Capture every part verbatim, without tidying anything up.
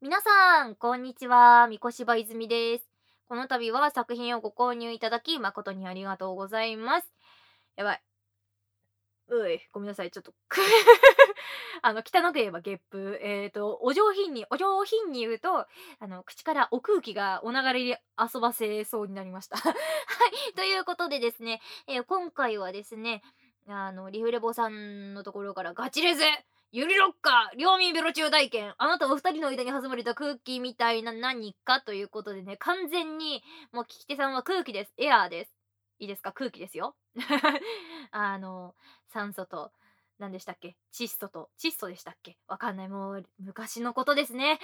皆さん、こんにちは。三越場泉です。この度は作品をご購入いただき、誠にありがとうございます。やばい。うい、ごめんなさい。ちょっとあの、汚く言えばゲップ。えっ、と、お上品に、お上品に言うと、あの、口からお空気がお流れで遊ばせそうになりました。はい。ということでですね、えー今回はですね、あの、リフレボさんのところからガチレズゆりロッカー両民ベロ中体験あなたお二人の間に挟まれた空気みたいな何かということでね、完全にもう聞き手さんは空気です。エアーです。いいですか？空気ですよ。あの、酸素と何でしたっけ？窒素と窒素でしたっけ？わかんない。もう昔のことですね。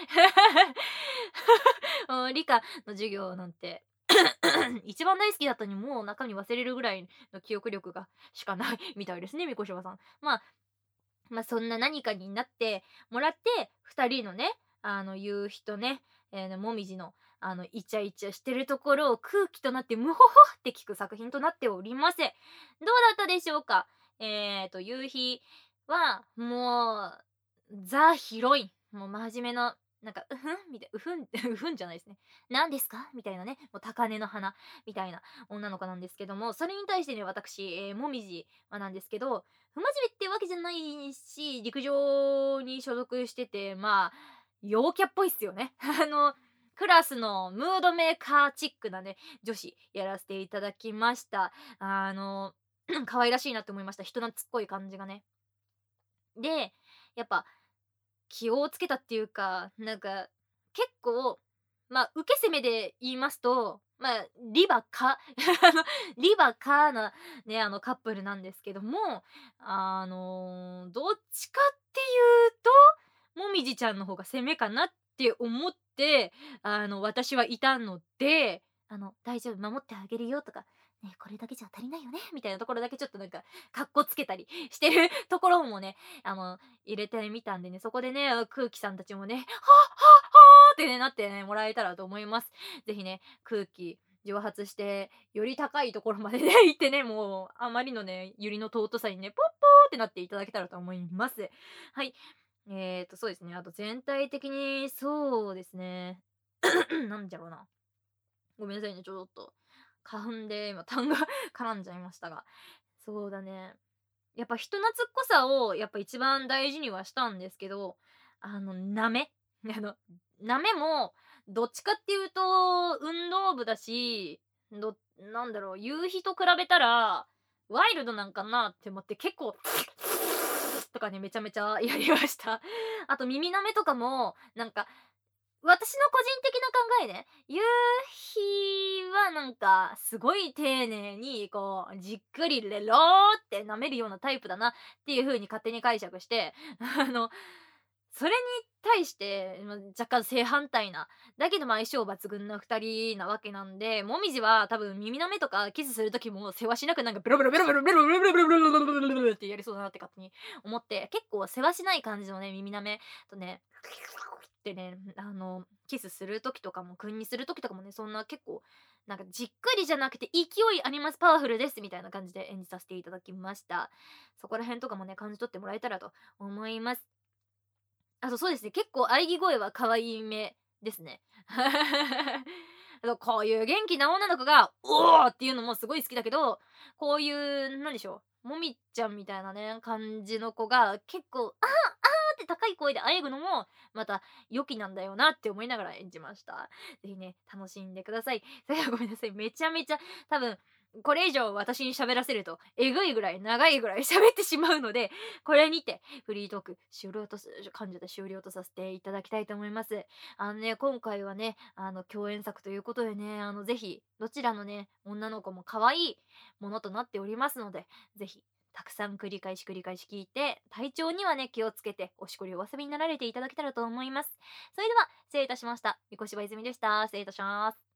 もう理科の授業なんて一番大好きだったのにもう中身忘れるぐらいの記憶力がしかないみたいですね、みこしばさん。まあ、まあ、そんな何かになってもらって、二人のね、あの、夕日とね、えー、もみじの、あの、イチャイチャしてるところを空気となってムホホって聞く作品となっております。どうだったでしょうか？えーと、夕日は、もう、ザ・ヒロイン。もう真面目な、なんか、うふんみたいな、うふん、うふんじゃないですね。何ですかみたいなね、もう高嶺の花みたいな女の子なんですけども、それに対してね、私、えー、もみじはなんですけど、不真面目ってわけじゃないし、陸上に所属してて、まあ、陽キャっぽいっすよね。あの、クラスのムードメーカーチックなね、女子やらせていただきました。あの、可愛らしいなって思いました。人懐っこい感じがね。で、やっぱ気をつけたっていうか、なんか、結構、まあ、受け攻めで言いますと、まあ、リバか、あの、リバかな、ね、あの、カップルなんですけども、あの、どっちかっていうと、もみじちゃんの方が攻めかなって思って、あの、私はいたので、あの、大丈夫、守ってあげるよとか、ね、これだけじゃ足りないよね、みたいなところだけちょっとなんか、かっこつけたりしてるところもね、あの、入れてみたんでね、そこでね、空気さんたちもね、はっはっはーってね、なってね、もらえたらと思います。ぜひね、空気蒸発して、より高いところまでね、行ってね、もう、あまりのね、百合の尊さにね、ポッポーってなっていただけたらと思います。はい。えーと、そうですね。あと全体的に、そうですね。なんだろうな。ごめんなさいね、ちょっと。花粉で今、痰が絡んじゃいましたが。そうだね。やっぱ人懐っこさをやっぱ一番大事にはしたんですけど、あの、なめあの、なめも、どっちかっていうと、運動部だし、どなんだろう、夕日と比べたら、ワイルドなんかなって思って、結構とかね、めちゃめちゃやりました。あと耳なめとかも、なんか私の個人的な考えね、夕日はなんか、すごい丁寧に、こう、じっくりレローって舐めるようなタイプだなっていう風に勝手に解釈して、あの、それに対して、ま、若干正反対な、だけどま相性抜群な二人なわけなんで、もみじは多分耳舐めとかキスする時もせわしなくなんかベロベロベロベロベロベロベロベロベロベロベロベロベロってやりそうだなって勝手に思って、結構せわしない感じのね、耳舐めとね、ってね、あの、キスする時とかも、君にする時とかもね、そんな結構、なんかじっくりじゃなくて勢いあります、パワフルですみたいな感じで演じさせていただきました。そこら辺とかもね、感じ取ってもらえたらと思います。あとそうですね、結構喘ぎ声は可愛いめですね。あとこういう元気な女の子が「おお！」っていうのもすごい好きだけど、こういう、なんでしょう、もみちゃんみたいなね、感じの子が結構「ああ！ああ！」って高い声で喘ぐのも、また良きなんだよなって思いながら演じました。ぜひね、楽しんでください。それではごめんなさい、めちゃめちゃ多分これ以上私に喋らせると、えぐいぐらい長いぐらい喋ってしまうので、これにてフリートーク終了とす感じで終了とさせていただきたいと思います。あのね、今回はね、あの、共演作ということでね、あの、ぜひ、どちらのね、女の子も可愛いものとなっておりますので、ぜひ、たくさん繰り返し繰り返し聞いて、体調にはね、気をつけて、おしこりお遊びになられていただけたらと思います。それでは、失礼いたしました。三越場泉でした。失礼いたします。